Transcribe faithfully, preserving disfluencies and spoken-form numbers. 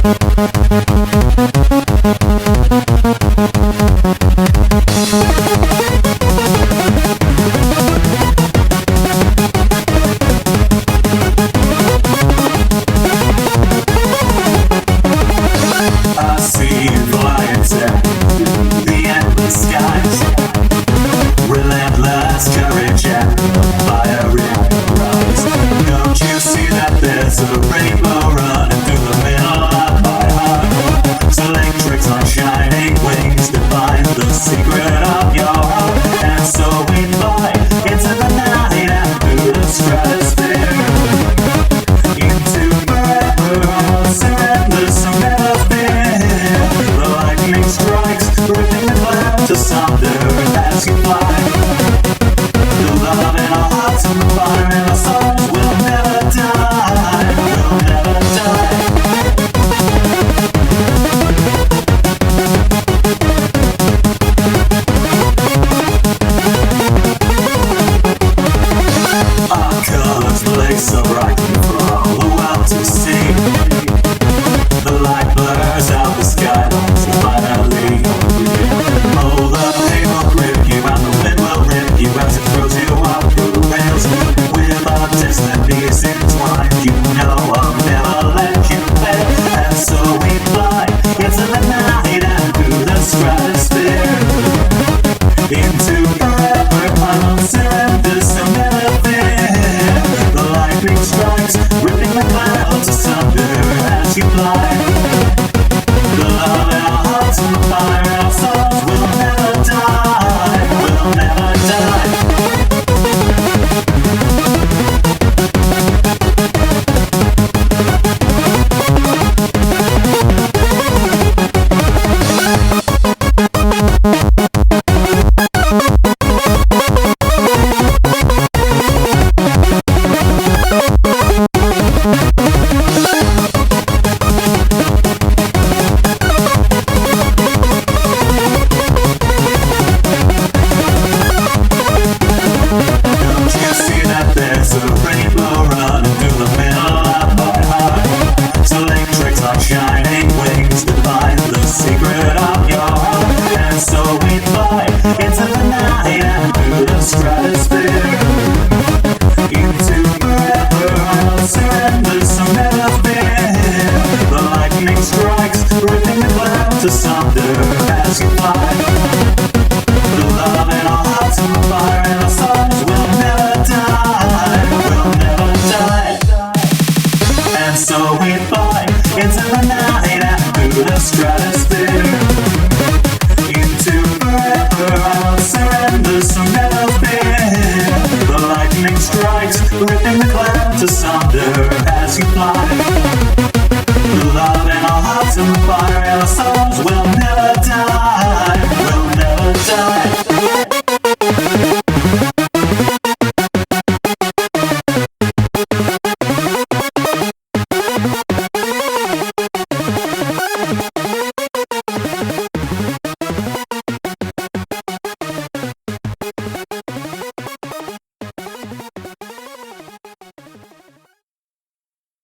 There's a rainbow running through the middle of my heart. Select tricks on shining wings to find the secret of your heart. And so we fly into the night and through the stratosphere, into forever, surrender, some never fear. The lightning strikes, ripping the clouds asunder as you fly. The love in our hearts and the fire in our souls will never die. Will never die. Our colors blaze so bright for all the world to see. The light blurs out the sky, so finally oh, the pain will grip you and the wind will rip you as it throws you up through the rails. With our destinies entwined, you know I'll never let you fail. And so we fly into the night and through the stratosphere, into forever, final surrender, so never fear. The lightning strikes, ripping the clouds asunder as you fly. The love in our hearts and the fire in our souls will never die, will never die. There's a rainbow running through the middle of my heart. Select tricks on shining wings to find the secret of your heart. And so we fly into the night and through the stratosphere, into forever, I'll surrender, so never fear. The lightning strikes, ripping the clouds asunder as you fly. The love in our hearts and the fire in our souls will never die, will never die. And so we fly into the night and through the stratosphere, into forever, I'll surrender, so never fear. The lightning strikes, ripping the clouds asunder